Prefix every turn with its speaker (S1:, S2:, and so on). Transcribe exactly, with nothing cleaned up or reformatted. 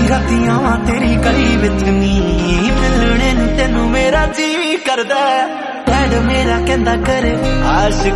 S1: रातियां वां तेरी गली विच नी मिलने नूं तेनू मेरा जी करदा। डैड मेरा कहंदा करे आशिक